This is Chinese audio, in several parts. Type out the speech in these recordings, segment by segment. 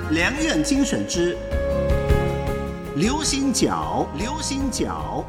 良苑精选之流行角，流行角。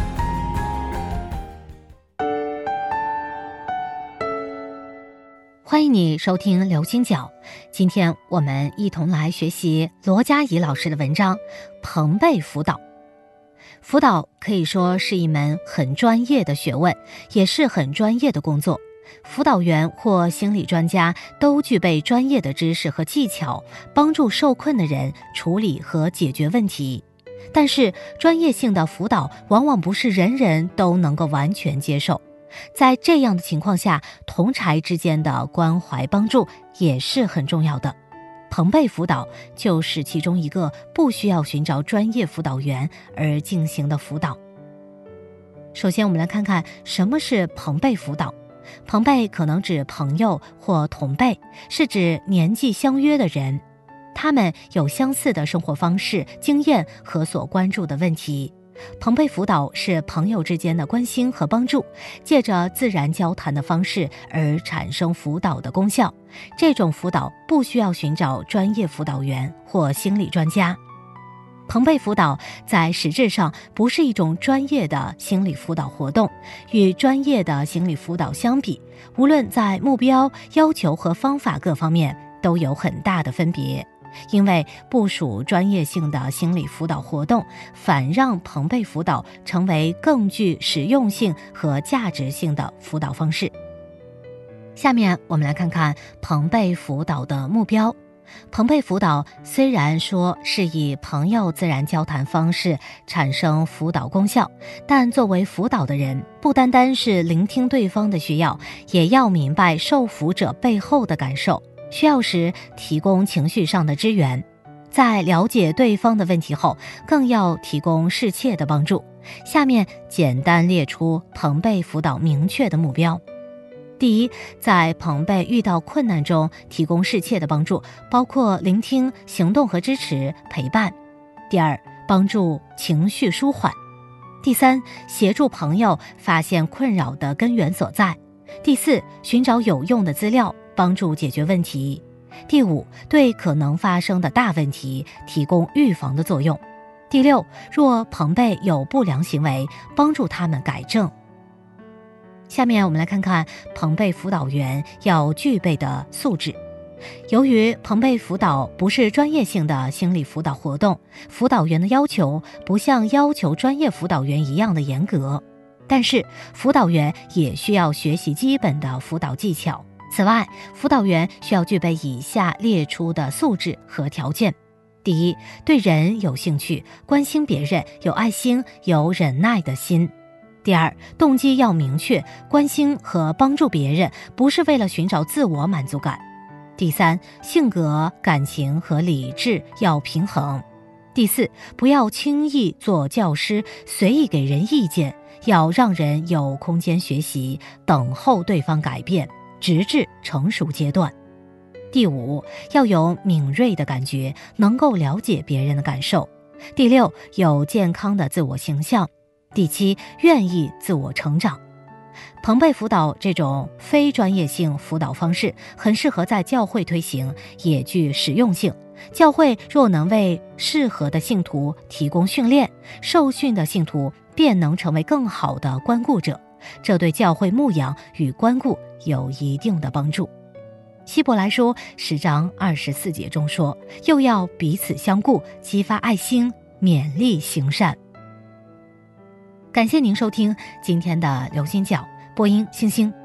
欢迎你收听流行角，今天我们一同来学习罗佳怡老师的文章《朋辈辅导》。辅导可以说是一门很专业的学问，也是很专业的工作。辅导员或心理专家都具备专业的知识和技巧，帮助受困的人处理和解决问题。但是专业性的辅导往往不是人人都能够完全接受，在这样的情况下，同侪之间的关怀帮助也是很重要的。朋辈辅导就是其中一个不需要寻找专业辅导员而进行的辅导。首先我们来看看什么是朋辈辅导。朋辈可能指朋友或同辈，是指年纪相约的人，他们有相似的生活方式、经验和所关注的问题。朋辈辅导是朋友之间的关心和帮助，借着自然交谈的方式而产生辅导的功效。这种辅导不需要寻找专业辅导员或心理专家。朋辈辅导在实质上不是一种专业的心理辅导活动，与专业的心理辅导相比，无论在目标、要求和方法各方面都有很大的分别。因为不属专业性的心理辅导活动，反让朋辈辅导成为更具实用性和价值性的辅导方式。下面我们来看看朋辈辅导的目标。朋辈辅导虽然说是以朋友自然交谈方式产生辅导功效，但作为辅导的人，不单单是聆听对方的需要，也要明白受辅者背后的感受，需要时提供情绪上的支援。在了解对方的问题后，更要提供适切的帮助。下面简单列出朋辈辅导明确的目标。第一，在朋辈遇到困难中提供适切的帮助，包括聆听、行动和支持、陪伴。第二，帮助情绪舒缓。第三，协助朋友发现困扰的根源所在。第四，寻找有用的资料，帮助解决问题。第五，对可能发生的大问题提供预防的作用。第六，若朋辈有不良行为，帮助他们改正。下面我们来看看朋辈辅导员要具备的素质。由于朋辈辅导不是专业性的心理辅导活动，辅导员的要求不像要求专业辅导员一样的严格，但是辅导员也需要学习基本的辅导技巧。此外，辅导员需要具备以下列出的素质和条件。第一，对人有兴趣，关心别人，有爱心，有忍耐的心。第二，动机要明确，关心和帮助别人不是为了寻找自我满足感。第三，性格、感情和理智要平衡。第四，不要轻易做教师，随意给人意见，要让人有空间学习，等候对方改变，直至成熟阶段。第五，要有敏锐的感觉，能够了解别人的感受。第六，有健康的自我形象。第七，愿意自我成长。朋辈辅导这种非专业性辅导方式很适合在教会推行，也具实用性。教会若能为适合的信徒提供训练，受训的信徒便能成为更好的关顾者，这对教会牧养与关顾有一定的帮助。希伯来书10章24节中说，又要彼此相顾，激发爱心，勉励行善。感谢您收听今天的流行角，播音星星。